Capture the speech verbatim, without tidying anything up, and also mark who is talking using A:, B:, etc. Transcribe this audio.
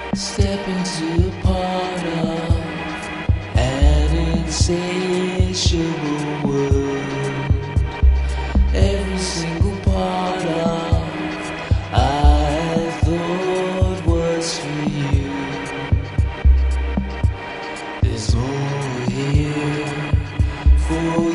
A: Step into a part of an insatiable world. Every single part of I thought was for you. There's more here for